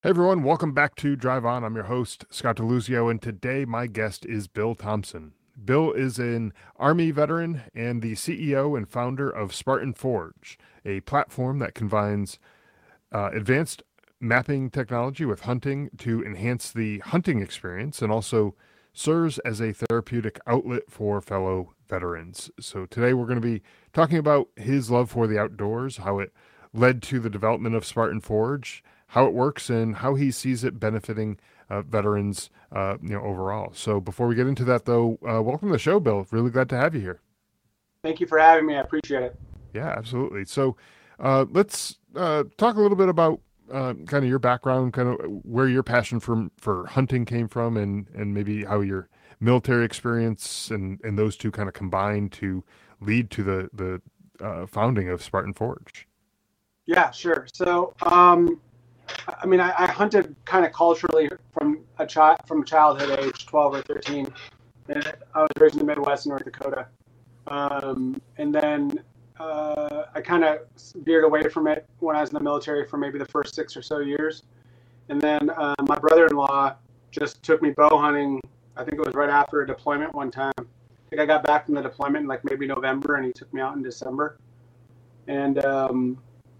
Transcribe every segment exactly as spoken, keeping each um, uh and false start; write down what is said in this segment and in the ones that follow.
Hey everyone, welcome back to Drive On. I'm your host, Scott DeLuzio, and today my guest is Bill Thompson. Bill is an Army veteran and the C E O and founder of Spartan Forge, a platform that combines uh, advanced mapping technology with hunting to enhance the hunting experience and also serves as a therapeutic outlet for fellow veterans. So today we're going to be talking about his love for the outdoors, how it led to the development of Spartan Forge, how it works, and how he sees it benefiting uh, veterans, uh, you know, overall. So before we get into that, though, uh, welcome to the show, Bill. Really glad to have you here. Thank you for having me. I appreciate it. Yeah, absolutely. So uh, let's uh, talk a little bit about uh, kind of your background, kind of where your passion for for hunting came from, and and maybe how your military experience and and those two kind of combined to lead to the the uh, founding of Spartan Forge. Yeah, sure. So, um, I mean, I, I hunted kind of culturally from a child from childhood age, twelve or thirteen. And I was raised in the Midwest, North Dakota, um, and then uh, I kind of veered away from it when I was in the military for maybe the first six or so years. And then uh, my brother-in-law just took me bow hunting. I think it was right after a deployment one time. I think I got back from the deployment in like maybe November, and he took me out in December. And um,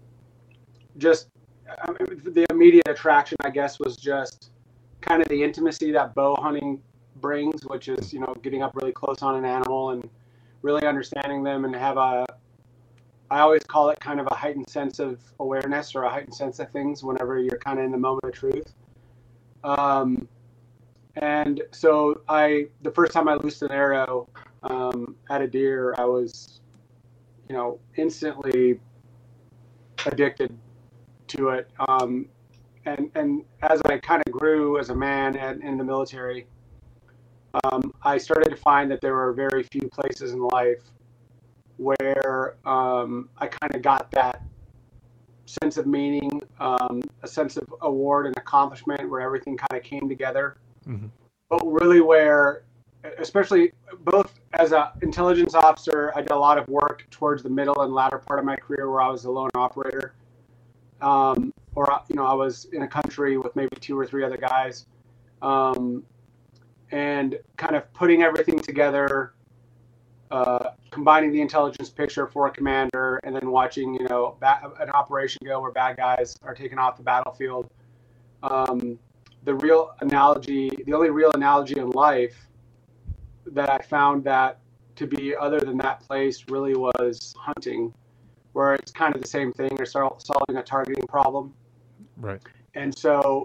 just I mean, the immediate attraction, I guess, was just kind of the intimacy that bow hunting brings, which is, you know, getting up really close on an animal and really understanding them and have a, I always call it kind of a heightened sense of awareness or a heightened sense of things whenever you're kind of in the moment of truth. Um, and so I, the first time I loosed an arrow um, at a deer, I was, you know, instantly addicted to it. Um, and and as I kind of grew as a man and in the military, um, I started to find that there were very few places in life where um, I kind of got that sense of meaning, um, a sense of award and accomplishment, where everything kind of came together. Mm-hmm. But really, where, especially both as an intelligence officer, I did a lot of work towards the middle and latter part of my career where I was a lone operator. Um, or, you know, I was in a country with maybe two or three other guys, um, and kind of putting everything together, uh, combining the intelligence picture for a commander, and then watching, you know, ba- an operation go where bad guys are taken off the battlefield. Um, the real analogy, the only real analogy in life that I found that to be other than that place really was hunting, where it's kind of the same thing. You're sol- solving a targeting problem. Right. And so,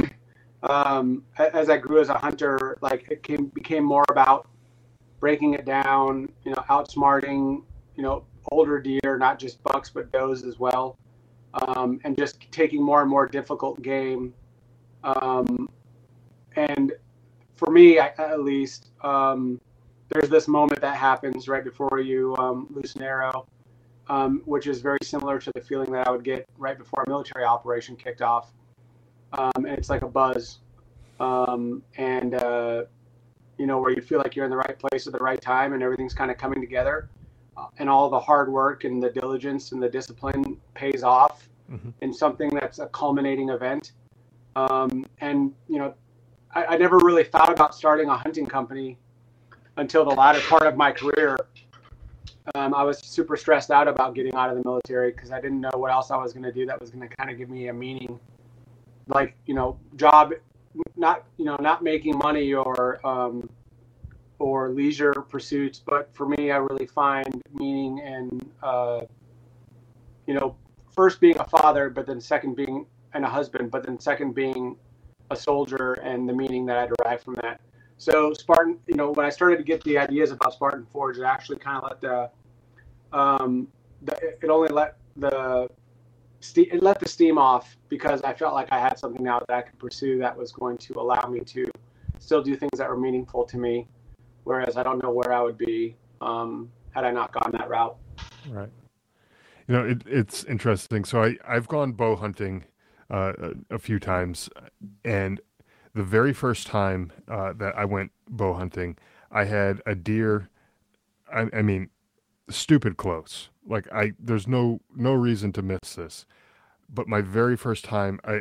um, as I grew as a hunter, like it came, became more about breaking it down, you know, outsmarting, you know, older deer, not just bucks, but does as well. Um, and just taking more and more difficult game. Um, and for me, I, at least, um, there's this moment that happens right before you um, loose an arrow, um, which is very similar to the feeling that I would get right before a military operation kicked off. Um, and it's like a buzz. Um, and, uh, you know, where you feel like you're in the right place at the right time and everything's kind of coming together. Uh, and all the hard work and the diligence and the discipline pays off Mm-hmm. in something that's a culminating event. Um, and, you know, I, I never really thought about starting a hunting company until the latter part of my career. Um, I was super stressed out about getting out of the military because I didn't know what else I was going to do that was going to kind of give me a meaning, like, you know, job, not, you know, not making money or, um, or leisure pursuits. But for me, I really find meaning in, uh, you know, first being a father, but then second being and a husband, but then second being a soldier and the meaning that I derive from that. So Spartan, you know, when I started to get the ideas about Spartan Forge, it actually kind of let the, um, the it only let the it let the steam off because I felt like I had something now that I could pursue that was going to allow me to still do things that were meaningful to me. Whereas I don't know where I would be um, had I not gone that route. Right. You know, it, it's interesting. So I I've gone bow hunting uh, a, a few times, and the very first time uh, that I went bow hunting, I had a deer. I, I mean, stupid close. Like I, there's no no reason to miss this. But my very first time, I and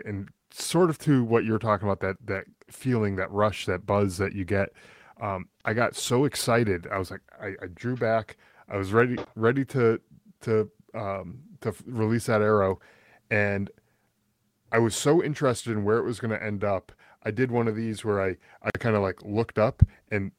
sort of to what you're talking about, that that feeling, that rush, that buzz that you get. Um, I got so excited. I was like, I, I drew back. I was ready ready to to um, to release that arrow, and I was so interested in where it was going to end up. I did one of these where I I kind of like looked up, and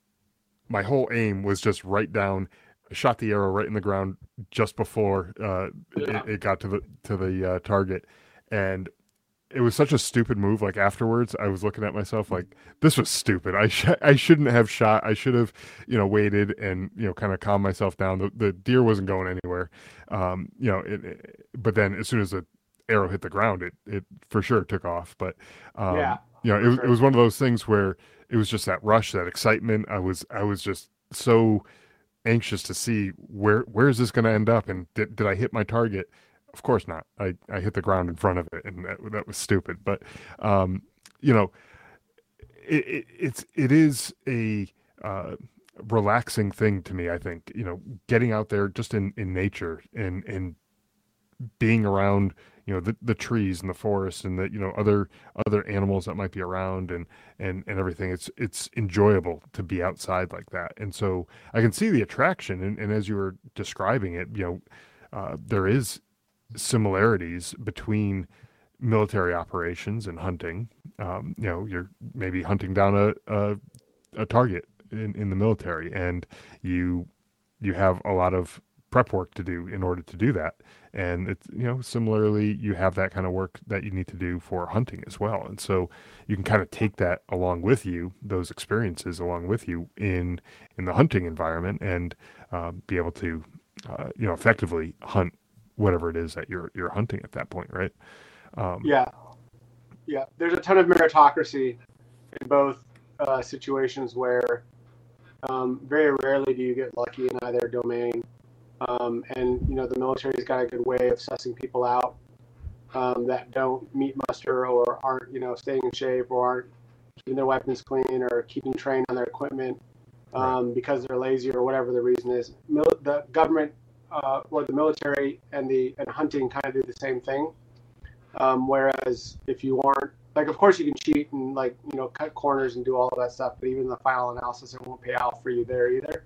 my whole aim was just right down. Shot the arrow right in the ground just before uh, Yeah. it, it got to the to the uh, target, and it was such a stupid move. Like afterwards, I was looking at myself like, this was stupid. I sh- I shouldn't have shot. I should have, you know, waited and, you know, kind of calmed myself down. The, the deer wasn't going anywhere. Um, you know, it, it, but then as soon as the arrow hit the ground, it, it for sure took off. But, um, Yeah, you know, it for was, sure. it was one of those things where it was just that rush, that excitement. I was, I was just so anxious to see where, where is this going to end up? And did, did I hit my target? Of course not. I, I hit the ground in front of it, and that that was stupid. But um, you know, it, it it's it is a uh, relaxing thing to me. I think, you know, getting out there just in, in nature and and being around, you know, the, the trees and the forest and the, you know, other other animals that might be around, and and and everything. It's it's enjoyable to be outside like that. And so I can see the attraction. And, and as you were describing it, you know, uh, there is similarities between military operations and hunting. Um, you know, you're maybe hunting down a a, a target in, in the military, and you you have a lot of prep work to do in order to do that. And it's, you know, similarly, you have that kind of work that you need to do for hunting as well. And so you can kind of take that along with you, those experiences along with you in in the hunting environment, and uh, be able to, uh, you know, effectively hunt whatever it is that you're you're hunting at that point, right? Um, Yeah, yeah. There's a ton of meritocracy in both uh, situations where um, very rarely do you get lucky in either domain. Um, and, you know, the military's got a good way of sussing people out um, that don't meet muster or aren't, you know, staying in shape or aren't keeping their weapons clean or keeping trained on their equipment um, right. because they're lazy or whatever the reason is. Mil- the government uh, or the military and the and hunting kind of do the same thing. Um, whereas if you aren't, like, of course you can cheat and, like, you know, cut corners and do all of that stuff, but even in the final analysis, it won't pay out for you there either.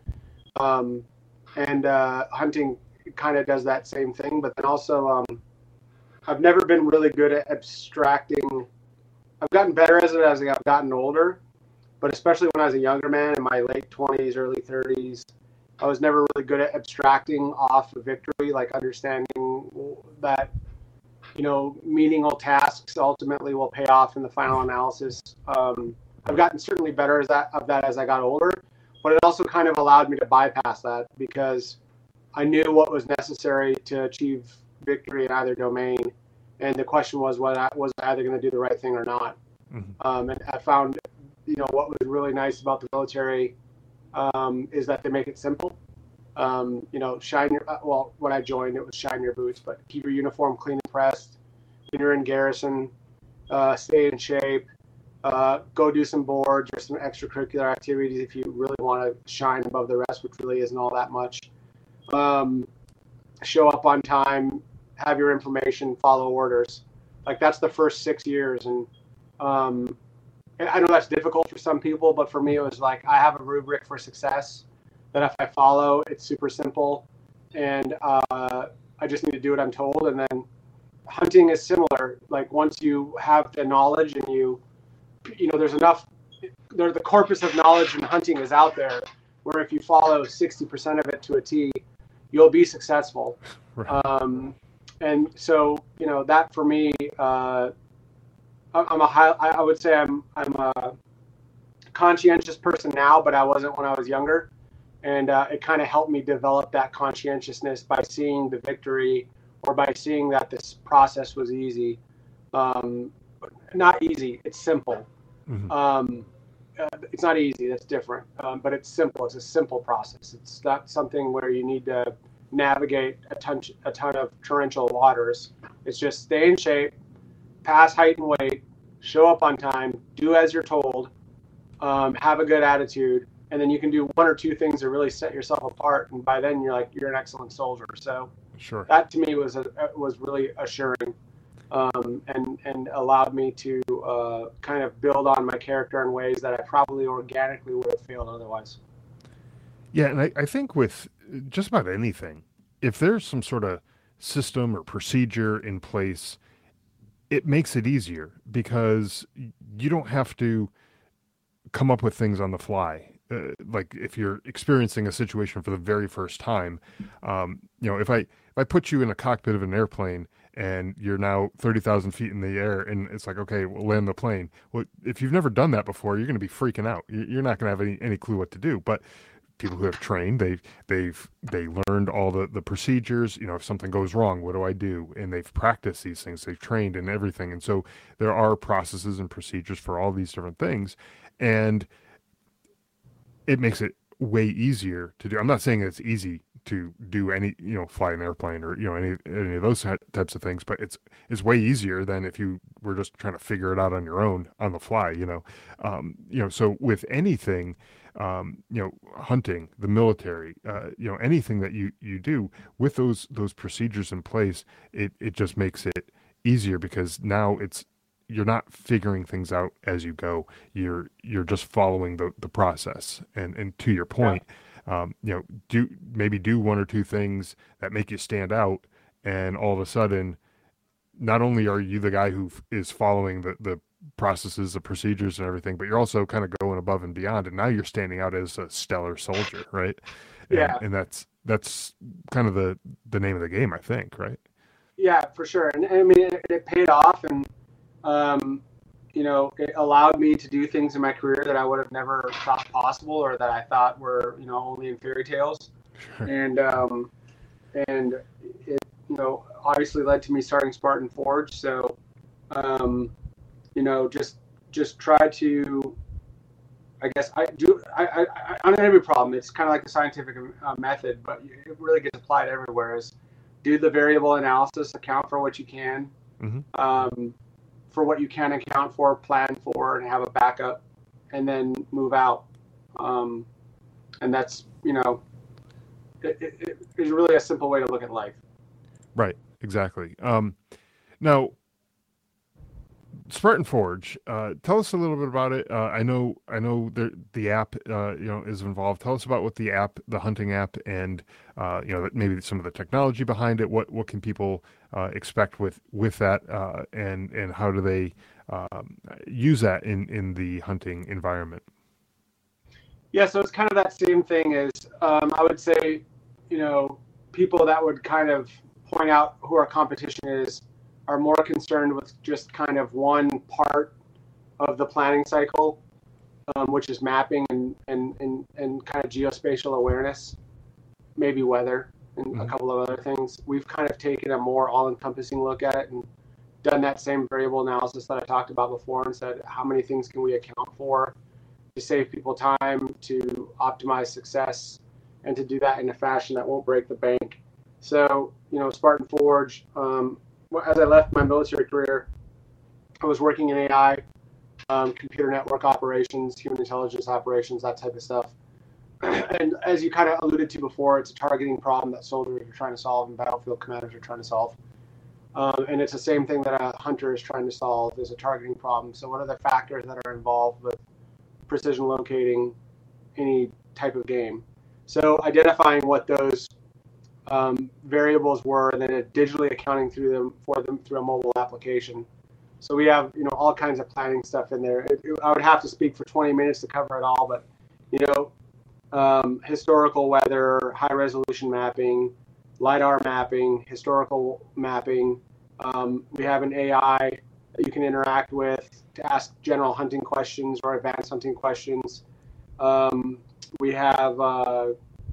Um, and uh, hunting kind of does that same thing, but then also um, I've never been really good at abstracting. I've gotten better as it as I've gotten older, but especially when I was a younger man in my late twenties, early thirties, I was never really good at abstracting off of victory, like understanding that, you know, meaningful tasks ultimately will pay off in the final analysis. Um, I've gotten certainly better as that, of that as I got older, but it also kind of allowed me to bypass that because I knew what was necessary to achieve victory in either domain. And the question was, whether I was either going to do the right thing or not. Mm-hmm. Um, and I found, you know, what was really nice about the military um, is that they make it simple. Um, you know, shine your, well, when I joined, it was shine your boots, but keep your uniform clean and pressed when you're in garrison, uh, stay in shape, uh, go do some boards or some extracurricular activities if you really want to shine above the rest, which really isn't all that much. Um, show up on time, have your information, follow orders. Like, that's the first six years. And um, I know that's difficult for some people, but for me, it was like, I have a rubric for success that if I follow, it's super simple, and uh, I just need to do what I'm told. And then hunting is similar. Like, once you have the knowledge and you, you know, there's enough, there, the corpus of knowledge in hunting is out there, where if you follow sixty percent of it to a T, you'll be successful. Right. Um, and so, you know, that for me, uh, I'm a high, I would say I'm, I'm a conscientious person now, but I wasn't when I was younger. And uh, it kind of helped me develop that conscientiousness by seeing the victory or by seeing that this process was easy. Um, not easy, it's simple. Mm-hmm. Um, uh, it's not easy, that's different, um, but it's simple. It's a simple process. It's not something where you need to navigate a ton, a ton of torrential waters. It's just stay in shape, pass height and weight, show up on time, do as you're told, um, have a good attitude, and then you can do one or two things to really set yourself apart. And by then you're like, you're an excellent soldier. So sure. That to me was a, was really assuring. um, and and allowed me to uh, kind of build on my character in ways that I probably organically would have failed otherwise. Yeah, and I, I think with just about anything, if there's some sort of system or procedure in place, it makes it easier because you don't have to come up with things on the fly. Uh, like if you're experiencing a situation for the very first time, um, you know, if I if I put you in a cockpit of an airplane and you're now thirty thousand feet in the air and it's like, okay, we'll land the plane. Well, if you've never done that before, you're going to be freaking out. You're not going to have any, any clue what to do. But people who have trained, they've they've they learned all the the procedures. You know, if something goes wrong, what do I do? And they've practiced these things. They've trained and everything. And so there are processes and procedures for all these different things, and it makes it way easier to do. I'm not saying it's easy to do any, you know, fly an airplane or, you know, any any of those types of things, but it's it's way easier than if you were just trying to figure it out on your own on the fly, you know. Um, you know, so with anything, um, you know, hunting, the military, uh, you know, anything that you you do with those those procedures in place, it it just makes it easier because now it's you're not figuring things out as you go. You're you're just following the, the process. And and to your point, yeah. um, you know, do maybe do one or two things that make you stand out, and all of a sudden, not only are you the guy who f- is following the the processes, the procedures, and everything, but you're also kind of going above and beyond. And now you're standing out as a stellar soldier, right? Yeah, and, and that's that's kind of the the name of the game, I think, right? Yeah, for sure. And I mean, it, it paid off, and um, you know, it allowed me to do things in my career that I would have never thought possible, or that I thought were, you know, only in fairy tales. Sure. And um, and it, you know, obviously led to me starting Spartan Forge. So, um, you know, just just try to, I guess, I do. I, I, I on every problem, it's kind of like a scientific uh, method, but it really gets applied everywhere. Is do the variable analysis, account for what you can. Mm-hmm. Um, for what you can account for, plan for, and have a backup, and then move out. Um, and that's, you know, it, it, it is really a simple way to look at life. Right, exactly. Um, now, Spartan Forge, uh, tell us a little bit about it. Uh, I know, I know the the app, uh, you know, is involved. Tell us about what the app, the hunting app, and uh, you know, maybe some of the technology behind it. What what can people uh, expect with with that, uh, and and how do they um, use that in in the hunting environment? Yeah, so it's kind of that same thing as um, I would say, you know, people that would kind of point out who our competition is are more concerned with just kind of one part of the planning cycle, um, which is mapping and, and, and, and kind of geospatial awareness, maybe weather and mm-hmm. a couple of other things. We've kind of taken a more all-encompassing look at it and done that same variable analysis that I talked about before and said, how many things can we account for to save people time, to optimize success, and to do that in a fashion that won't break the bank. So, you know, Spartan Forge, um, as I left my military career, I was working in A I, um, computer network operations, human intelligence operations, that type of stuff. And as you kind of alluded to before, it's a targeting problem that soldiers are trying to solve and battlefield commanders are trying to solve. Um, and it's the same thing that a hunter is trying to solve, is a targeting problem. So what are the factors that are involved with precision locating any type of game? So identifying what those Um, variables were, and then digitally accounting through them for them through a mobile application. So we have, you know, all kinds of planning stuff in there. It, it, I would have to speak for twenty minutes to cover it all, but you know, um, historical weather, high resolution mapping, LiDAR mapping, historical mapping. Um, we have an A I that you can interact with to ask general hunting questions or advanced hunting questions. Um, we have uh,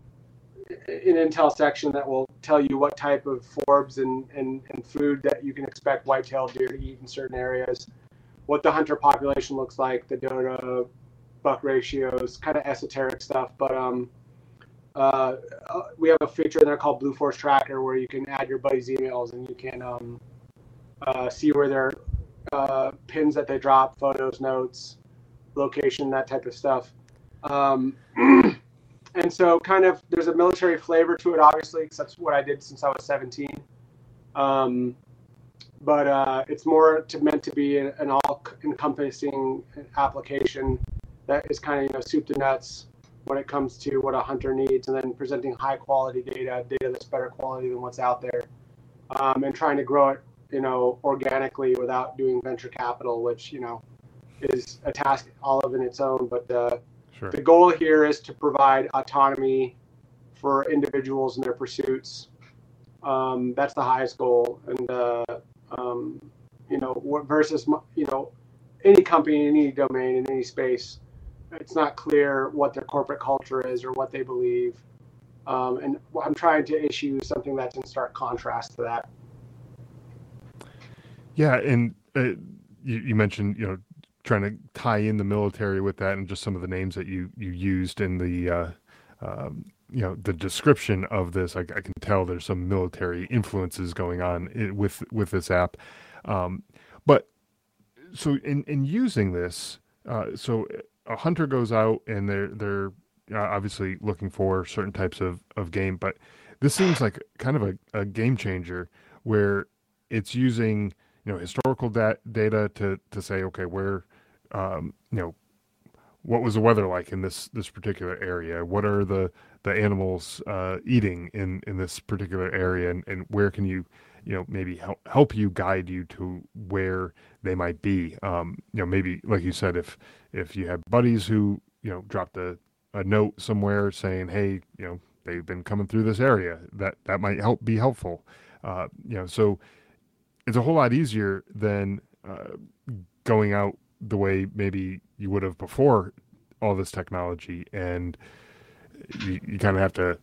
an intel section that will tell you what type of forbs and, and, and food that you can expect white-tailed deer to eat in certain areas, what the hunter population looks like, the doe buck ratios, kind of esoteric stuff. But um, uh, we have a feature in there called Blue Force Tracker where you can add your buddy's emails and you can um, uh, see where their uh, pins that they drop, photos, notes, location, that type of stuff. Um, And so kind of there's a military flavor to it, obviously, because that's what I did since I was seventeen. Um, but uh, it's more to, meant to be an, an all-encompassing application that is kind of, you know, soup to nuts when it comes to what a hunter needs, and then presenting high-quality data, data that's better quality than what's out there, um, and trying to grow it, you know, organically without doing venture capital, which, you know, is a task all of in its own. But uh, Sure. the goal here is to provide autonomy for individuals in their pursuits. Um, that's the highest goal. And, uh, um, you know, versus, you know, any company, in any domain, in any space, it's not clear what their corporate culture is or what they believe. Um, and I'm trying to issue something that's in stark contrast to that. Yeah. And uh, you, you mentioned, you know, trying to tie in the military with that, and just some of the names that you, you used in the, uh, um, you know, the description of this. I, I can tell there's some military influences going on in, with, with this app. Um, but so in, in using this, uh, so a hunter goes out and they're, they're uh, obviously looking for certain types of, of game, but this seems like kind of a, a game changer where it's using, you know, historical da- data to, to say, okay, where, um, you know, what was the weather like in this, this particular area? What are the, the animals, uh, eating in, in this particular area? And, and where can you, you know, maybe help, help you guide you to where they might be? Um, you know, maybe like you said, if, if you have buddies who, you know, dropped a, a note somewhere saying, hey, you know, they've been coming through this area, that, that might help be helpful. Uh, you know, so it's a whole lot easier than, uh, going out the way maybe you would have before all this technology, and you, you kind of have to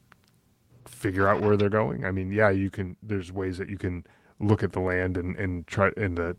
figure out where they're going. I mean, yeah, you can, there's ways that you can look at the land and, and try, and the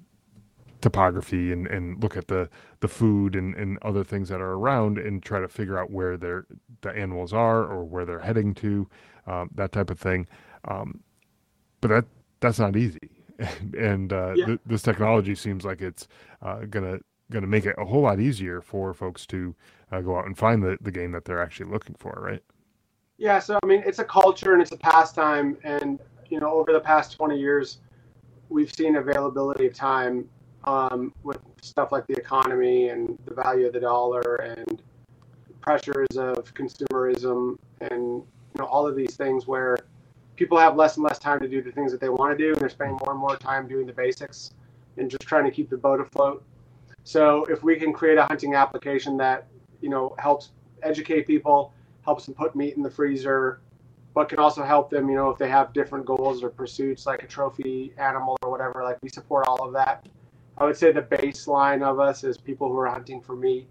topography and, and look at the, the food and, and other things that are around and try to figure out where they're, the animals are or where they're heading to, um, that type of thing. Um, but that, that's not easy. and uh, Yeah. th- this technology seems like it's uh, gonna gonna make it a whole lot easier for folks to uh, go out and find the, the game that they're actually looking for, right? Yeah, so I mean, it's a culture and it's a pastime, and you know, over the past twenty years, we've seen availability of time um, with stuff like the economy and the value of the dollar and pressures of consumerism, and you know, all of these things where people have less and less time to do the things that they want to do, and they're spending more and more time doing the basics and just trying to keep the boat afloat. So if we can create a hunting application that, you know, helps educate people, helps them put meat in the freezer, but can also help them, you know, if they have different goals or pursuits like a trophy animal or whatever, like we support all of that. I would say the baseline of us is people who are hunting for meat,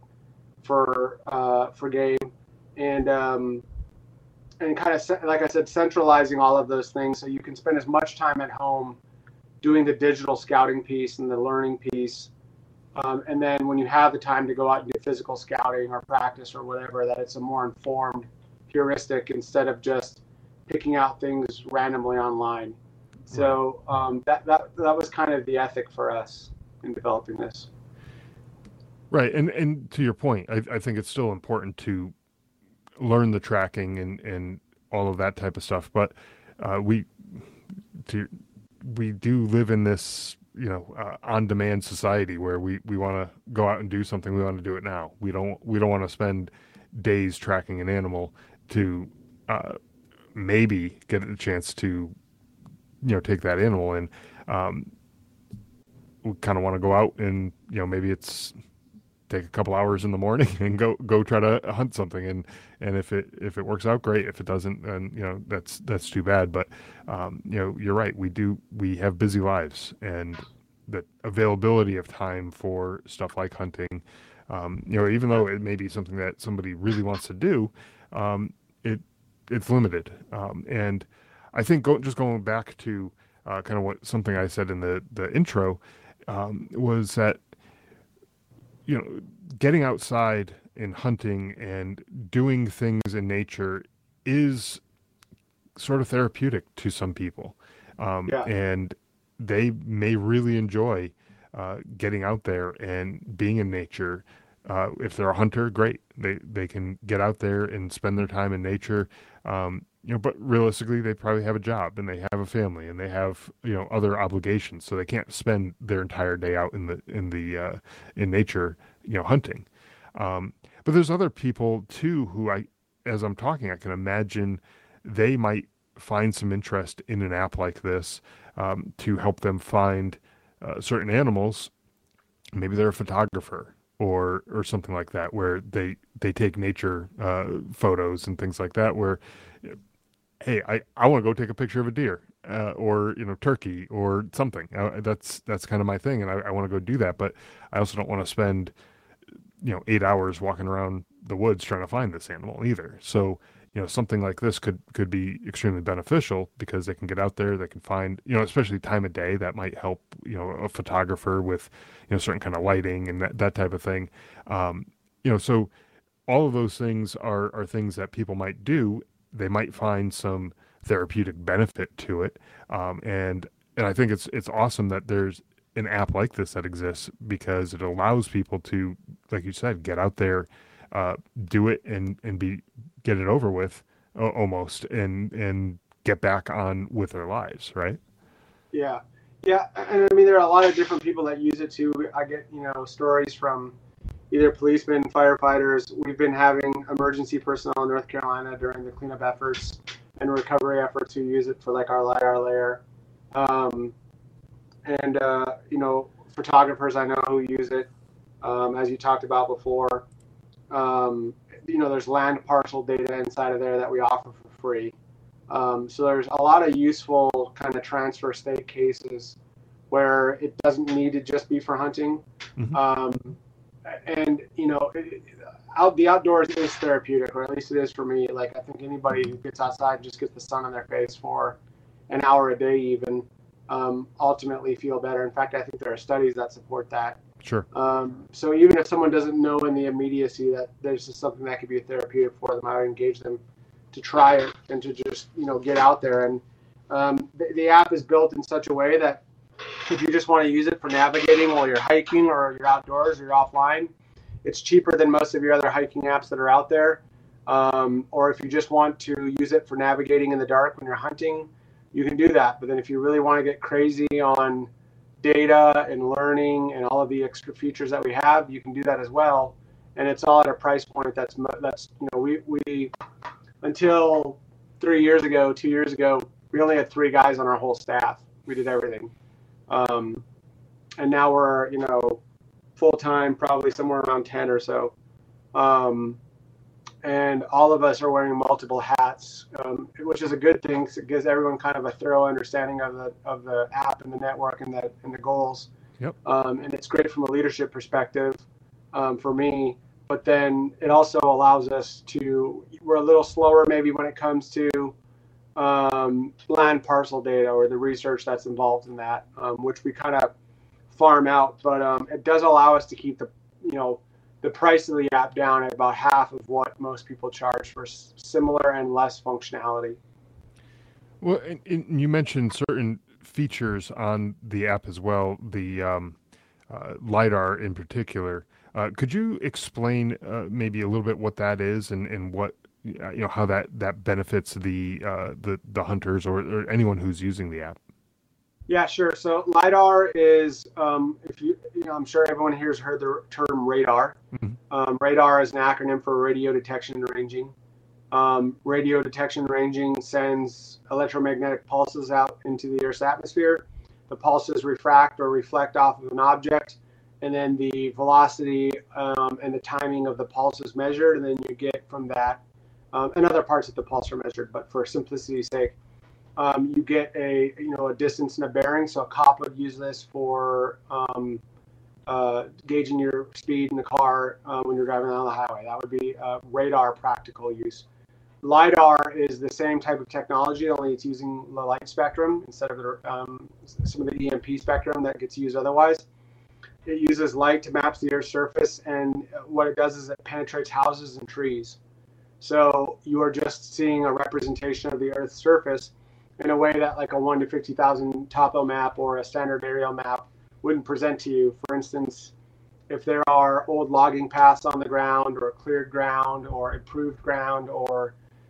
for uh, for game, and um, and kind of, like I said, centralizing all of those things so you can spend as much time at home doing the digital scouting piece and the learning piece. Um, and then when you have the time to go out and do physical scouting or practice or whatever, that it's a more informed heuristic instead of just picking out things randomly online. So um, that, that, that was kind of the ethic for us in developing this. Right. And, and to your point, I, I think it's still important to learn the tracking and, and all of that type of stuff. But uh, we, to, we do live in this, you know, uh, on-demand society where we, we want to go out and do something. We want to do it now. We don't, we don't want to spend days tracking an animal to uh, maybe get a chance to, you know, take that animal. And um, we kind of want to go out and, you know, maybe it's take a couple hours in the morning and go, go try to hunt something. And, and if it, if it works out, great. If it doesn't, then, you know, that's, that's too bad. But, um, you know, you're right. We do, we have busy lives, and the availability of time for stuff like hunting, um, you know, even though it may be something that somebody really wants to do, um, it, it's limited. Um, and I think go, just going back to, uh, kind of what, something I said in the, the intro, um, was that, you know, getting outside and hunting and doing things in nature is sort of therapeutic to some people. Um, Yeah. and they may really enjoy uh, getting out there and being in nature. Uh, if they're a hunter, great. They they can get out there and spend their time in nature. Um, you know, but realistically, they probably have a job and they have a family and they have, you know, other obligations, so they can't spend their entire day out in the in the uh, in nature, you know, hunting. Um, but there's other people too who I, as I'm talking, I can imagine they might find some interest in an app like this um, to help them find uh, certain animals. Maybe they're a photographer or or something like that, where they they take nature uh, photos and things like that. Where, hey, I, I want to go take a picture of a deer uh, or you know turkey or something. Uh, that's that's kind of my thing, and I, I want to go do that. But I also don't want to spend you know eight hours walking around the woods trying to find this animal either. So you know something like this could could be extremely beneficial because they can get out there, they can find you know especially time of day that might help you know a photographer with you know certain kind of lighting and that, that type of thing. Um, you know so all of those things are are things that people might do. They might find some therapeutic benefit to it, um, and and I think it's it's awesome that there's an app like this that exists because it allows people to, like you said, get out there, uh, do it and and be get it over with uh, almost, and and get back on with their lives, right? Yeah, yeah, and I mean there are a lot of different people that use it too. I get you know stories from either policemen, firefighters. We've been having emergency personnel in North Carolina during the cleanup efforts and recovery efforts who use it for like our LiDAR layer. Um, and, uh, you know, photographers I know who use it, um, as you talked about before. Um, you know, there's land parcel data inside of there that we offer for free. Um, so there's a lot of useful kind of transfer state cases where it doesn't need to just be for hunting. Mm-hmm. Um, And, you know, it, out the outdoors is therapeutic, or at least it is for me. Like, I think anybody who gets outside and just gets the sun on their face for an hour a day even um, ultimately feel better. In fact, I think there are studies that support that. Sure. Um, so even if someone doesn't know in the immediacy that there's just something that could be a therapeutic for them, I would engage them to try it and to just, you know, get out there. And um, the, the app is built in such a way that if you just want to use it for navigating while you're hiking or you're outdoors or you're offline, it's cheaper than most of your other hiking apps that are out there. Um, or if you just want to use it for navigating in the dark when you're hunting, you can do that. But then if you really want to get crazy on data and learning and all of the extra features that we have, you can do that as well. And it's all at a price point that's, that's you know, we, we until three years ago, two years ago, we only had three guys on our whole staff. We did everything. Um, and now we're, you know, full time, probably somewhere around ten or so. Um, and all of us are wearing multiple hats, um, which is a good thing. Cause it gives everyone kind of a thorough understanding of the of the app and the network and the and the goals. Yep. Um, and it's great from a leadership perspective um, for me. But then it also allows us to. We're a little slower maybe when it comes to Um, land parcel data or the research that's involved in that, um, which we kind of farm out. But um, it does allow us to keep the, you know, the price of the app down at about half of what most people charge for s- similar and less functionality. Well, and, and you mentioned certain features on the app as well, the um, uh, LiDAR in particular. Uh, could you explain uh, maybe a little bit what that is and, and what you know how that that benefits the uh the the hunters or, or anyone who's using the app? Yeah, sure. So LiDAR is um if you you know I'm sure everyone here has heard the term radar. Mm-hmm. um, radar is an acronym for radio detection and ranging. um, radio detection and ranging sends electromagnetic pulses out into the Earth's atmosphere. The pulses refract or reflect off of an object, and then the velocity um, and the timing of the pulse is measured, and then you get from that Um, and other parts of the pulse are measured, but for simplicity's sake, um, you get a you know a distance and a bearing. So a cop would use this for um, uh, gauging your speed in the car uh, when you're driving down the highway. That would be uh, radar practical use. LiDAR is the same type of technology, only it's using the light spectrum instead of the, um, some of the E M P spectrum that gets used otherwise. It uses light to map the Earth's surface, and what it does is it penetrates houses and trees. So you are just seeing a representation of the Earth's surface in a way that like a one to fifty thousand topo map or a standard aerial map wouldn't present to you. For instance, if there are old logging paths on the ground or cleared ground or improved ground or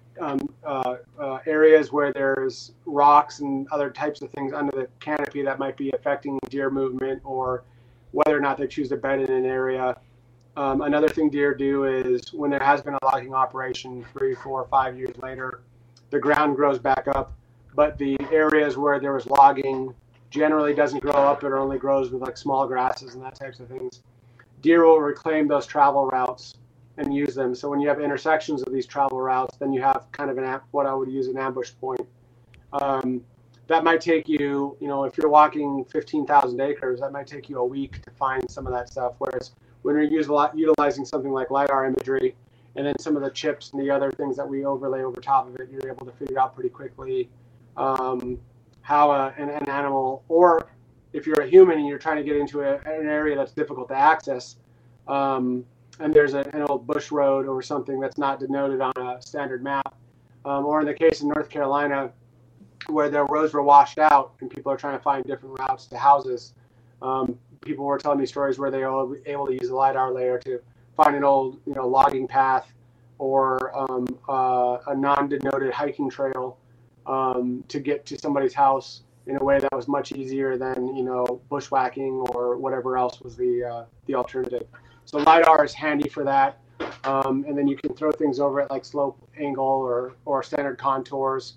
um, uh, uh, areas where there's rocks and other types of things under the canopy that might be affecting deer movement or whether or not they choose to bed in an area. Um, another thing deer do is when there has been a logging operation three, four, five years later, the ground grows back up, but the areas where there was logging generally doesn't grow up. It only grows with like small grasses and that types of things. Deer will reclaim those travel routes and use them. So when you have intersections of these travel routes, then you have kind of an what I would use an ambush point. Um, that might take you, you know, if you're walking fifteen thousand acres, that might take you a week to find some of that stuff. Whereas when you're use, utilizing something like LiDAR imagery and then some of the chips and the other things that we overlay over top of it, you're able to figure out pretty quickly um, how a, an, an animal, or if you're a human and you're trying to get into a, an area that's difficult to access, um, and there's a, an old bush road or something that's not denoted on a standard map, um, or in the case of North Carolina, where their roads were washed out and people are trying to find different routes to houses. Um, people were telling me stories where they were able to use the LiDAR layer to find an old, you know, logging path or um, uh, a non-denoted hiking trail um, to get to somebody's house in a way that was much easier than, you know, bushwhacking or whatever else was the uh, the alternative. So LiDAR is handy for that. Um, and then you can throw things over it like slope, angle, or, or standard contours,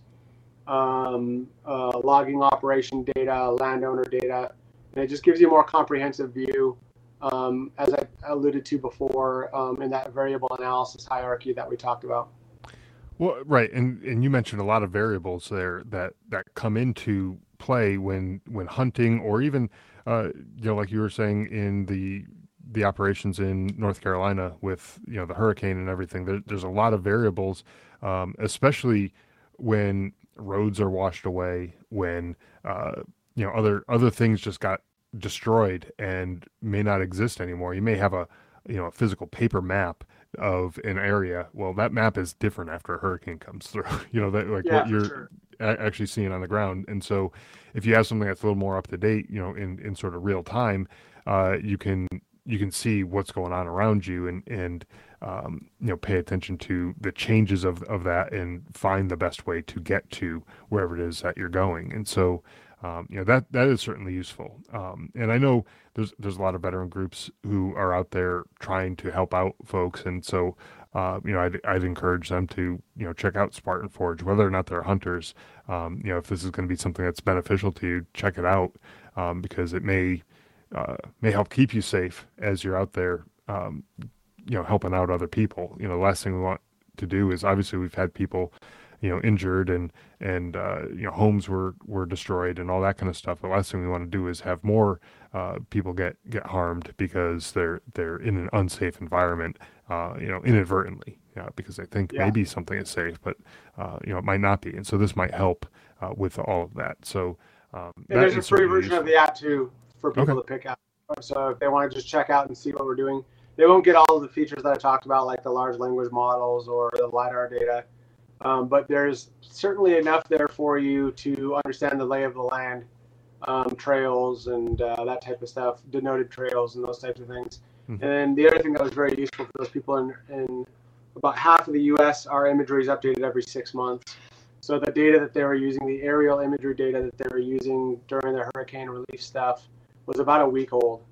um, uh, logging operation data, landowner data. And it just gives you a more comprehensive view, um, as I alluded to before, um, in that variable analysis hierarchy that we talked about. Well, right, and and you mentioned a lot of variables there that that come into play when when hunting, or even uh, you know, like you were saying in the the operations in North Carolina with, you know, the hurricane and everything. There, there's a lot of variables, um, especially when roads are washed away, when uh, you know, other other things just got destroyed and may not exist anymore. You may have a, you know, a physical paper map of an area. Well, that map is different after a hurricane comes through. You know, that like Yeah, what you're sure. a- actually seeing on the ground. And so, if you have something that's a little more up to date, you know, in in sort of real time, uh, you can you can see what's going on around you and and um, you know, pay attention to the changes of of that and find the best way to get to wherever it is that you're going. And so, um, you know, that that is certainly useful. Um, and I know there's there's a lot of veteran groups who are out there trying to help out folks. And so, uh, you know, I'd, I'd encourage them to, you know, check out Spartan Forge, whether or not they're hunters. Um, you know, if this is going to be something that's beneficial to you, check it out, um, because it may uh, may help keep you safe as you're out there, um, you know, helping out other people. You know, the last thing we want to do is, obviously we've had people, you know, injured and, and, uh, you know, homes were, were destroyed and all that kind of stuff. The last thing we want to do is have more, uh, people get, get harmed because they're, they're in an unsafe environment, uh, you know, inadvertently, uh, because they think Yeah. maybe something is safe, but, uh, you know, it might not be. And so this might help, uh, with all of that. So, um, And that there's a is free certainly version of useful. the app too for people Okay. to pick out. So if they want to just check out and see what we're doing, they won't get all of the features that I talked about, like the large language models or the LiDAR data. Um, but there's certainly enough there for you to understand the lay of the land, um, trails and uh, that type of stuff, denoted trails and those types of things. Mhm. And the other thing that was very useful for those people in, in about half of the U S, our imagery is updated every six months. So the data that they were using, the aerial imagery data that they were using during the hurricane relief stuff, was about a week old,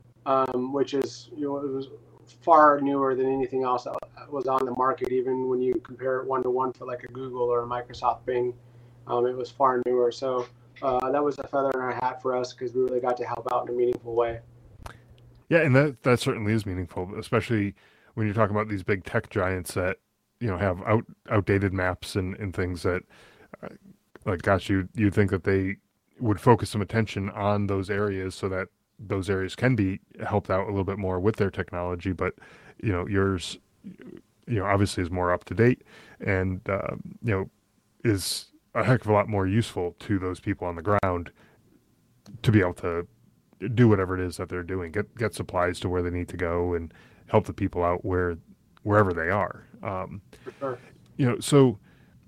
um, which is, you know, it was far newer than anything else that was on the market. Even when you compare it one to one for like a Google or a Microsoft Bing, um, it was far newer. So uh, that was a feather in our hat for us because we really got to help out in a meaningful way. Yeah, and that that certainly is meaningful, especially when you're talking about these big tech giants that, you know, have out outdated maps and, and things that, uh, like, gosh, you you'd think that they would focus some attention on those areas so that those areas can be helped out a little bit more with their technology. But, you know, yours, you know, obviously is more up to date and, uh, you know, is a heck of a lot more useful to those people on the ground to be able to do whatever it is that they're doing, get get supplies to where they need to go, and help the people out where wherever they are. Um, For sure. you know, so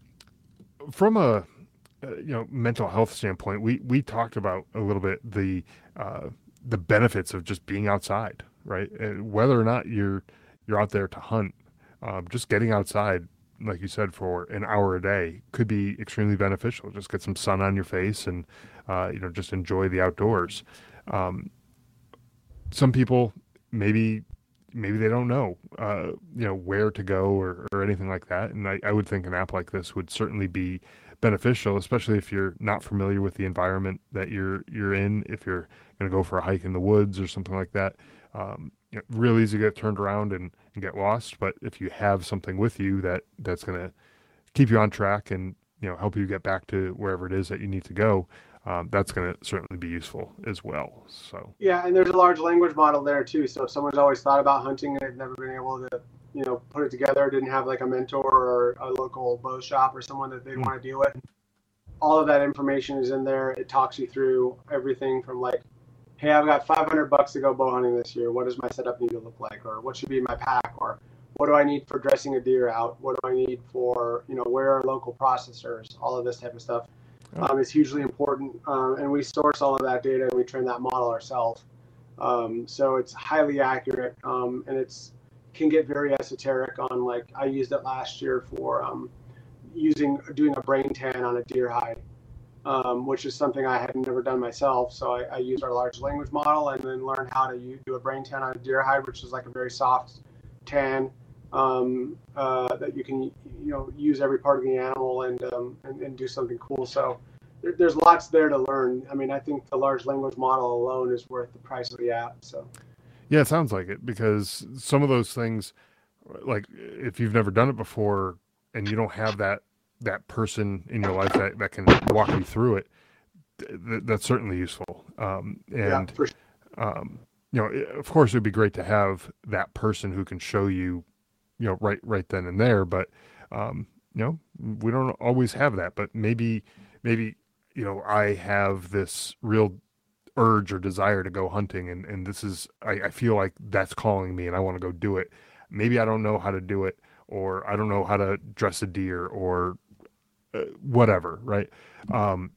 from a uh, you know, mental health standpoint, we we talked about a little bit the uh, the benefits of just being outside, right? And whether or not you're you're out there to hunt, um, just getting outside like you said, for an hour a day could be extremely beneficial. Just get some sun on your face and, uh, you know, just enjoy the outdoors. Um, some people maybe maybe they don't know, uh, you know, where to go or, or anything like that. And I, I would think an app like this would certainly be beneficial, especially if you're not familiar with the environment that you're you're in. If you're going to go for a hike in the woods or something like that, um, you know, real easy to get turned around and, and get lost. But if you have something with you that that's going to keep you on track and, you know, help you get back to wherever it is that you need to go, um, that's going to certainly be useful as well. So yeah, and there's a large language model there too. So if someone's always thought about hunting and they've never been able to, you know, put it together, didn't have like a mentor or a local bow shop or someone that they'd mm-hmm. want to deal with, all of that information is in there. It talks you through everything from like, hey, I've got five hundred bucks to go bow hunting this year. What does my setup need to look like? Or what should be in my pack? Or what do I need for dressing a deer out? What do I need for, you know, where are local processors? All of this type of stuff. Um, is hugely important, um, and we source all of that data and we train that model ourselves. Um, so it's highly accurate, um, and it's can get very esoteric on, like, I used it last year for um, using doing a brain tan on a deer hide, um, which is something I had never done myself. So I, I used our large language model and then learned how to use, do a brain tan on a deer hide, which is like a very soft tan um, uh, that you can, you know, use every part of the animal and um, and, and do something cool. So there, there's lots there to learn. I mean, I think the large language model alone is worth the price of the app. So yeah, it sounds like it, because some of those things, like if you've never done it before and you don't have that that person in your life that, that can walk you through it, th- that's certainly useful. Um, and yeah, for sure. um, you know, of course, it'd be great to have that person who can show you, you know, right, right then and there. But, um, you know, we don't always have that, but maybe, maybe, you know, I have this real urge or desire to go hunting, and, and this is, I, I feel like that's calling me and I want to go do it. Maybe I don't know how to do it, or I don't know how to dress a deer, or uh, whatever. Right. Um,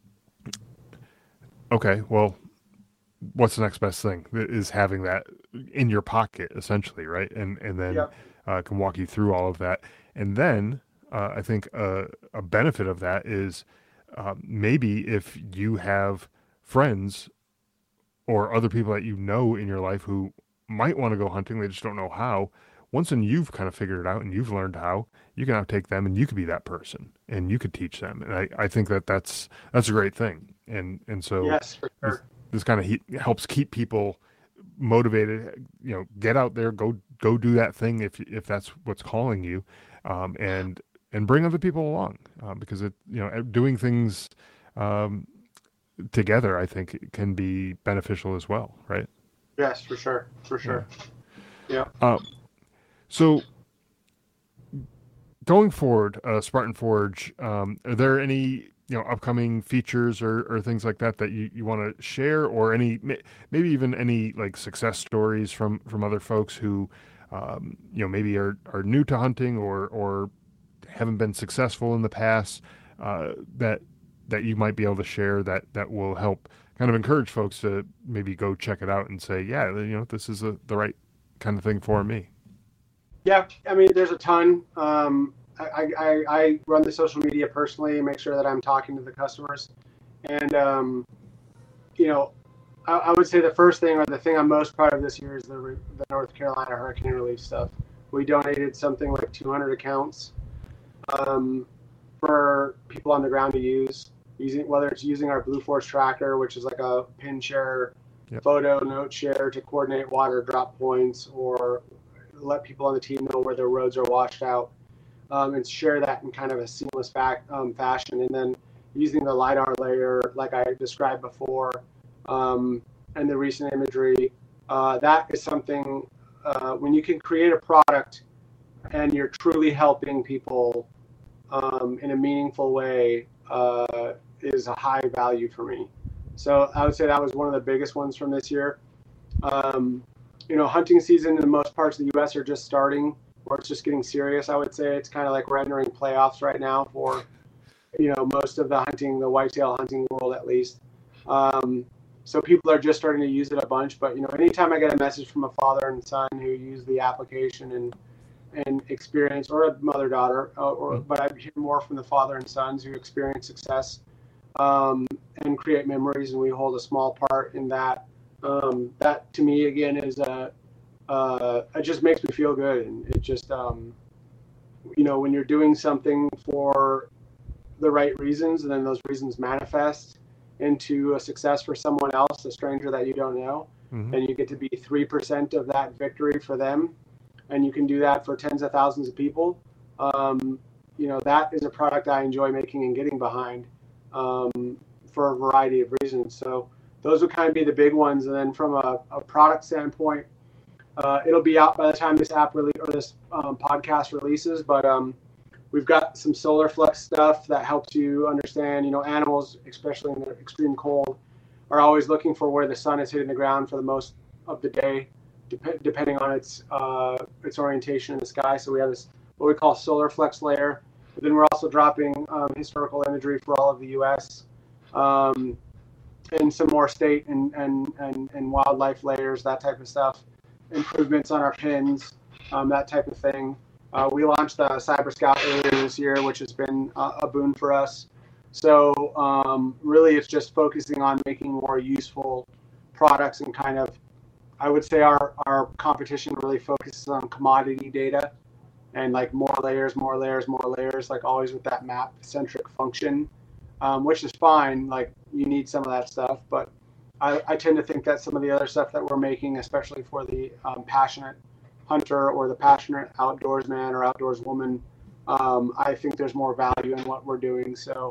okay. Well, what's the next best thing? Is having that in your pocket, essentially. Right. And, and then, Yep. Uh, can walk you through all of that. And then uh, I think uh, a benefit of that is uh, maybe if you have friends or other people that you know in your life who might want to go hunting, they just don't know how. Once and you've kind of figured it out and you've learned how, you can now take them and you could be that person and you could teach them. And I, I think that that's, that's a great thing. And, and so yes, for sure. this, this kind of he, helps keep people motivated, you know, get out there, go, go do that thing if, if that's what's calling you, um, and, and bring other people along, uh, because it, you know, doing things, um, together, I think can be beneficial as well. Right. Yes, for sure. For sure. Yeah. yeah. Um, so going forward, uh, Spartan Forge, um, are there any, you know, upcoming features or, or things like that that you, you want to share, or any, maybe even any like success stories from, from other folks who, um, you know, maybe are, are new to hunting or, or haven't been successful in the past, uh, that, that you might be able to share that, that will help kind of encourage folks to maybe go check it out and say, yeah, you know, this is a, the right kind of thing for me. Yeah. I mean, there's a ton. Um, I, I, I run the social media personally, make sure that I'm talking to the customers. And, um, you know, I, I would say the first thing, or the thing I'm most proud of this year, is the, the North Carolina hurricane relief stuff. We donated something like two hundred accounts um, for people on the ground to use, using whether it's using our Blue Force tracker, which is like a pin share, yep. photo note share to coordinate water drop points, or let people on the team know where their roads are washed out. Um, and share that in kind of a seamless fa- um, fashion. And then using the LiDAR layer, like I described before, um, and the recent imagery, uh, that is something, uh, when you can create a product and you're truly helping people um, in a meaningful way, uh, is a high value for me. So I would say that was one of the biggest ones from this year. Um, you know, hunting season in most parts of the U S are just starting, or it's just getting serious. I would say it's kind of like we're entering playoffs right now for, you know, most of the hunting, the whitetail hunting world at least. Um, so people are just starting to use it a bunch. But, you know, anytime I get a message from a father and son who use the application and and experience, or a mother daughter, uh, or but I hear more from the father and sons who experience success um, and create memories, and we hold a small part in that. Um, that to me again is a uh, it just makes me feel good, and it just um, you know, when you're doing something for the right reasons, and then those reasons manifest into a success for someone else, a stranger that you don't know, mm-hmm. and you get to be three percent of that victory for them, and you can do that for tens of thousands of people. Um, you know, that is a product I enjoy making and getting behind um, for a variety of reasons. So those would kind of be the big ones. And then from a, a product standpoint, uh, it'll be out by the time this app really or this um, podcast releases. But um, we've got some SolarFlex stuff that helps you understand, you know, animals, especially in the extreme cold, are always looking for where the sun is hitting the ground for the most of the day, dep- depending on its uh, its orientation in the sky. So we have this, what we call SolarFlex layer. But then we're also dropping um, historical imagery for all of the U S um, and some more state and, and, and, and wildlife layers, that type of stuff. Improvements on our pins, um, that type of thing. Uh, we launched the Cyber Scout earlier this year, which has been uh, a boon for us. So um, really, it's just focusing on making more useful products, and kind of, I would say our, our competition really focuses on commodity data and like more layers, more layers, more layers, like always with that map-centric function, um, which is fine. Like you need some of that stuff, but I, I tend to think that some of the other stuff that we're making, especially for the um, passionate hunter or the passionate outdoorsman or outdoors woman, um, I think there's more value in what we're doing. So,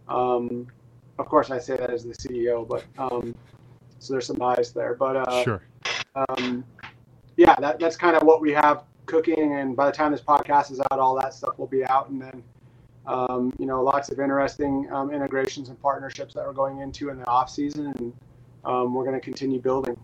um, of course, I say that as the C E O, but um, so there's some bias there. But uh, sure, um, yeah, that, that's kind of what we have cooking. And by the time this podcast is out, all that stuff will be out, and then um, you know, lots of interesting um, integrations and partnerships that we're going into in the off season, and um, we're going to continue building.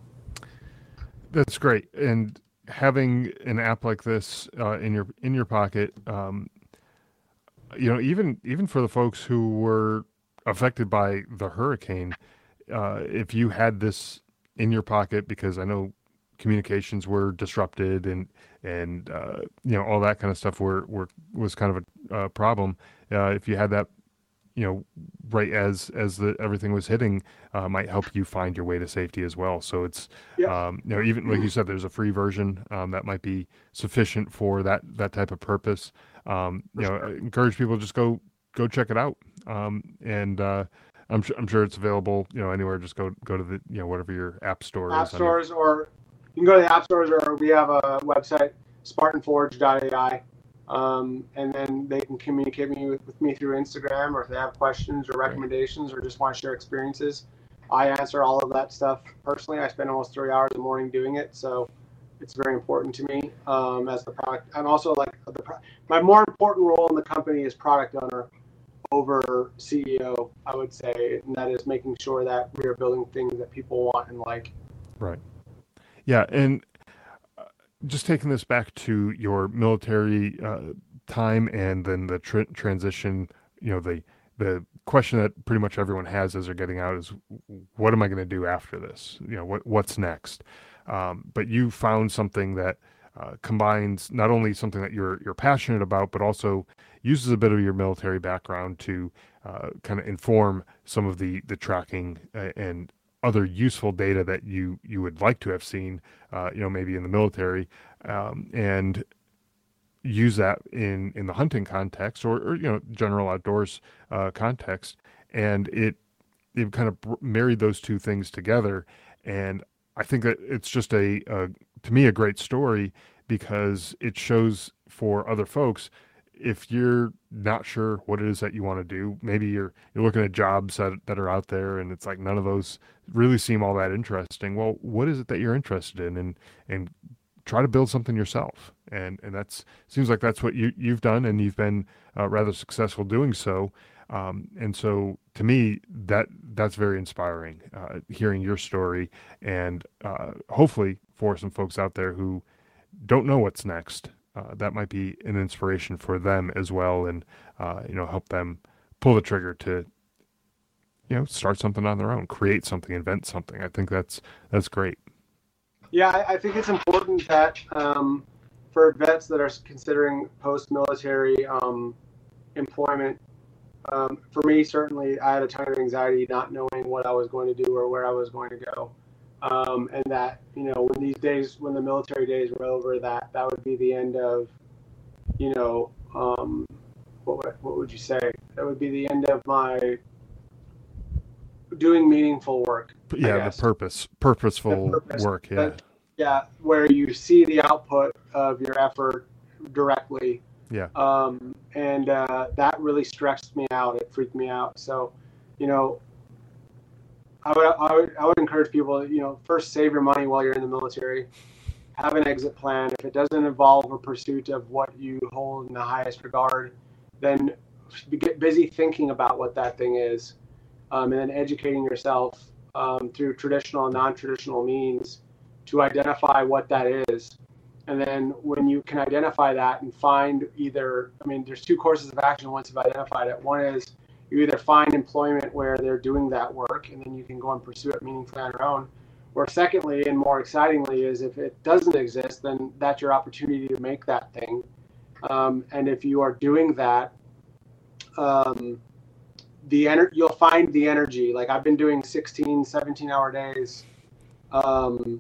That's great, and having an app like this uh, in your in your pocket, um, you know, even even for the folks who were affected by the hurricane, uh, if you had this in your pocket, because I know communications were disrupted and and uh, you know, all that kind of stuff were, were was kind of a uh, problem. Uh, if you had that, you know, right as as the everything was hitting, uh, might help you find your way to safety as well. So it's, yeah. um, you know, even like you said, there's a free version um, that might be sufficient for that that type of purpose. Um, you know, I encourage people to just go go check it out, um, and uh, I'm sure I'm sure it's available, you know, anywhere. Just go go to the, you know, whatever your app store app is. stores, your... or you can go to the app stores, or we have a website, Spartan Forge dot A I. Um, and then they can communicate me with, with me through Instagram, or if they have questions or recommendations, or just want to share experiences. I answer all of that stuff personally. I spend almost three hours a morning doing it, so it's very important to me um, as the product. I'm also like the my more important role in the company is product owner over C E O, I would say, and that is making sure that we are building things that people want and like. Right. Yeah, and just taking this back to your military uh, time, and then the tr- transition, you know, the the question that pretty much everyone has as they're getting out is, what am I going to do after this? You know, what what's next? Um, but you found something that uh, combines not only something that you're you're passionate about, but also uses a bit of your military background to uh, kind of inform some of the the tracking uh, and other useful data that you you would like to have seen, uh, you know, maybe in the military, um, and use that in in the hunting context, or, or you know, general outdoors uh, context, and it it kind of married those two things together. And I think that it's just a, a to me a great story, because it shows for other folks, if you're not sure what it is that you want to do, maybe you're you're looking at jobs that, that are out there, and it's like none of those really seem all that interesting. Well, what is it that you're interested in? And and try to build something yourself. And and that's seems like that's what you you've done, and you've been uh, rather successful doing so. Um, and so to me, that that's very inspiring, uh, hearing your story, and uh, hopefully for some folks out there who don't know what's next, Uh, that might be an inspiration for them as well, and uh, you know, help them pull the trigger to, you know, start something on their own, create something, invent something. I think that's that's great. Yeah, I, I think it's important that um, for vets that are considering post-military um, employment, um, for me, certainly, I had a ton of anxiety not knowing what I was going to do or where I was going to go. Um, and that, you know, when these days, when the military days were over, that that would be the end of, you know, um, what would, what would you say? That would be the end of my doing meaningful work. Yeah, the purpose, purposeful the purpose, work. Yeah. That, yeah, where you see the output of your effort directly. Yeah. Um, and uh, that really stressed me out. It freaked me out. So, you know, I would, I would, I would encourage people, you know, first save your money while you're in the military. Have an exit plan. If it doesn't involve a pursuit of what you hold in the highest regard, then get busy thinking about what that thing is, um, and then educating yourself um, through traditional and non-traditional means to identify what that is. And then when you can identify that and find either, I mean, there's two courses of action once you've identified it. One is you either find employment where they're doing that work, and then you can go and pursue it meaningfully on your own. Or secondly, and more excitingly, is if it doesn't exist, then that's your opportunity to make that thing. Um, and if you are doing that, um, the ener- you'll find the energy. Like I've been doing sixteen, seventeen hour days um,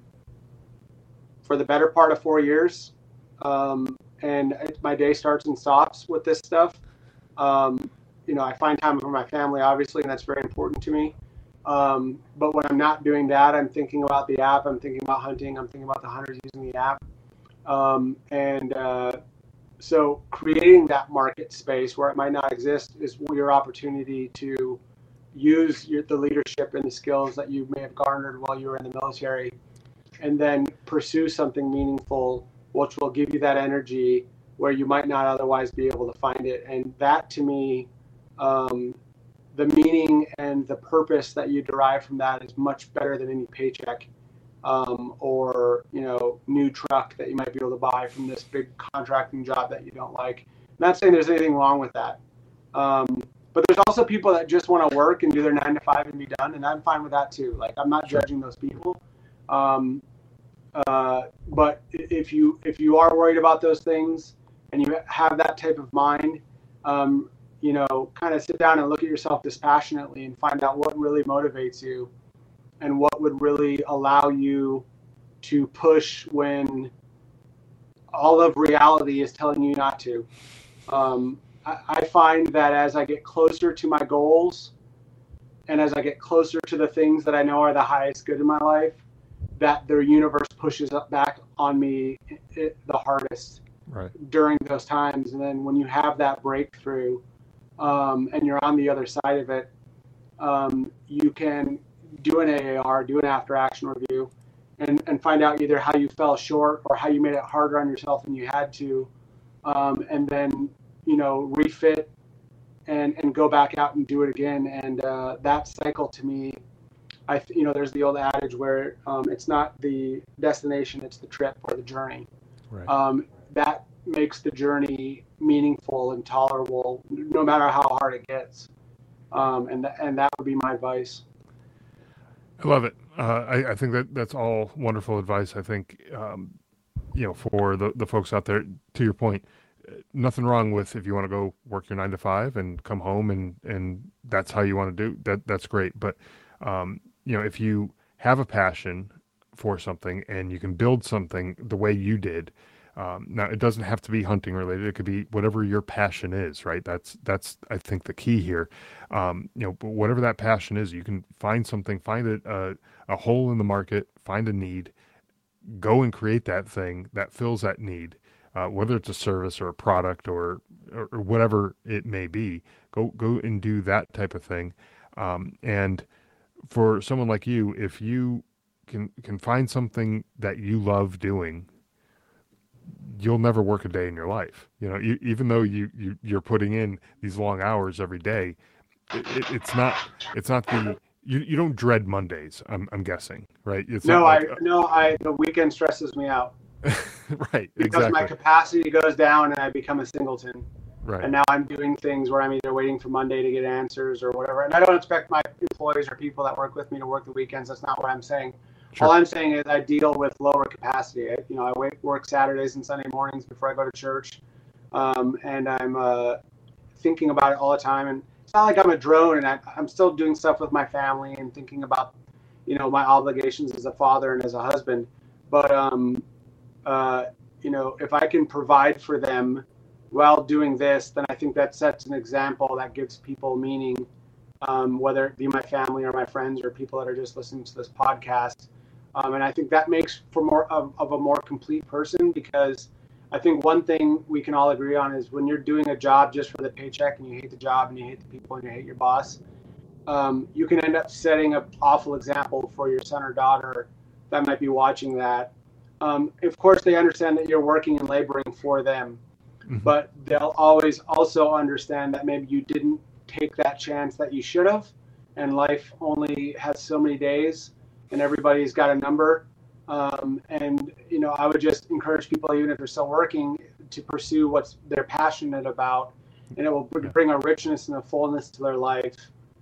for the better part of four years. Um, and it, my day starts and stops with this stuff. Um, you know, I find time for my family, obviously, and that's very important to me. Um, but when I'm not doing that, I'm thinking about the app. I'm thinking about hunting. I'm thinking about the hunters using the app. Um, and uh, so creating that market space where it might not exist is your opportunity to use your, the leadership and the skills that you may have garnered while you were in the military, and then pursue something meaningful, which will give you that energy where you might not otherwise be able to find it. And that, to me, um, the meaning and the purpose that you derive from that is much better than any paycheck um, or, you know, new truck that you might be able to buy from this big contracting job that you don't like. I'm not saying there's anything wrong with that. Um, but there's also people that just want to work and do their nine to five and be done. And I'm fine with that too. Like, I'm not judging those people. Um, uh, but if you, if you are worried about those things and you have that type of mind, um, you know, kind of sit down and look at yourself dispassionately and find out what really motivates you and what would really allow you to push when all of reality is telling you not to. Um, I, I find that as I get closer to my goals and as I get closer to the things that I know are the highest good in my life, that the universe pushes up back on me it, the hardest right. during those times. And then when you have that breakthrough, Um, and you're on the other side of it, um, you can do an A A R, do an after action review, and, and find out either how you fell short or how you made it harder on yourself than you had to, um, and then, you know, refit and, and go back out and do it again. And uh, that cycle, to me, I th- you know, there's the old adage where um, it's not the destination, it's the trip or the journey. Right. Um, that makes the journey meaningful and tolerable, no matter how hard it gets. Um, and th- and that would be my advice. I love it. Uh, I, I think that that's all wonderful advice. I think, um, you know, for the, the folks out there, to your point, nothing wrong with if you want to go work your nine to five and come home and, and that's how you want to do that. That's great. But, um, you know, if you have a passion for something and you can build something the way you did, Um, now it doesn't have to be hunting related. It could be whatever your passion is, right? That's, that's, I think the key here. Um, you know, but whatever that passion is, you can find something, find a, a, a hole in the market, find a need, go and create that thing that fills that need, uh, whether it's a service or a product or, or, or whatever it may be. Go, go and do that type of thing. Um, and for someone like you, if you can, can find something that you love doing, you'll never work a day in your life. You know, you, even though you, you, you're putting in these long hours every day, it, it, it's not, it's not the, you, you don't dread Mondays. I'm, I'm guessing, right? It's no, not like, I, no, I, the weekend stresses me out. Right. Because exactly. my capacity goes down and I become a singleton. Right. And now I'm doing things where I'm either waiting for Monday to get answers or whatever. And I don't expect my employees or people that work with me to work the weekends. That's not what I'm saying. Sure. All I'm saying is I deal with lower capacity. I, you know, I wait, work Saturdays and Sunday mornings before I go to church, um, and I'm uh, thinking about it all the time. And it's not like I'm a drone, and I, I'm still doing stuff with my family and thinking about, you know, my obligations as a father and as a husband. But um, uh, you know, if I can provide for them while doing this, then I think that sets an example that gives people meaning, um, whether it be my family or my friends or people that are just listening to this podcast. Um, and I think that makes for more of, of a more complete person, because I think one thing we can all agree on is when you're doing a job just for the paycheck and you hate the job and you hate the people and you hate your boss, um, you can end up setting an awful example for your son or daughter that might be watching that. Um, of course, they understand that you're working and laboring for them, mm-hmm. but they'll always also understand that maybe you didn't take that chance that you should have, and life only has so many days. And everybody's got a number. Um, and, you know, I would just encourage people, even if they're still working, to pursue what they're passionate about. And it will bring a richness and a fullness to their life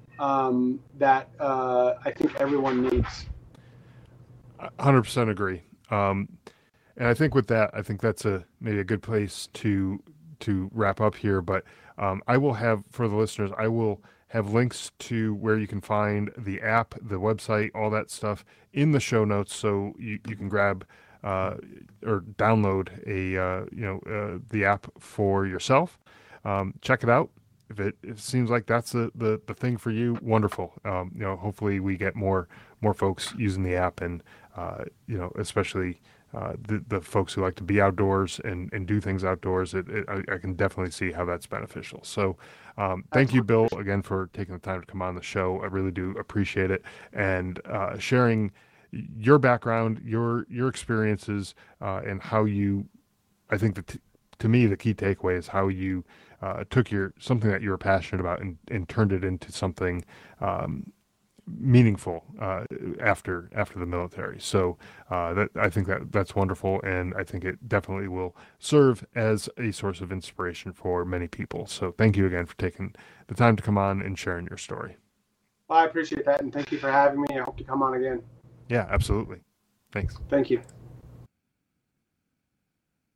um, that uh, I think everyone needs. one hundred percent agree. Um, and I think with that, I think that's a maybe a good place to to wrap up here. But um, I will have, for the listeners, I will have links to where you can find the app, the website, all that stuff in the show notes, so you, you can grab uh, or download a uh, you know uh, the app for yourself. Um, check it out. If it, it seems like that's the, the, the thing for you, wonderful. Um, you know, hopefully we get more more folks using the app, and uh, you know, especially uh, the the folks who like to be outdoors and, and do things outdoors. It, it I, I can definitely see how that's beneficial. So. Um, thank you, Bill, again, for taking the time to come on the show. I really do appreciate it, and uh, sharing your background, your your experiences, uh, and how you. I think that t- to me the key takeaway is how you uh, took your something that you were passionate about and, and turned it into something um, meaningful uh, after after the military. So uh, that I think that that's wonderful, and I think it definitely will serve as a source of inspiration for many people. So thank you again for taking the time to come on and sharing your story. Well, I appreciate that, and thank you for having me. I hope to come on again. Yeah, absolutely. Thanks. Thank you.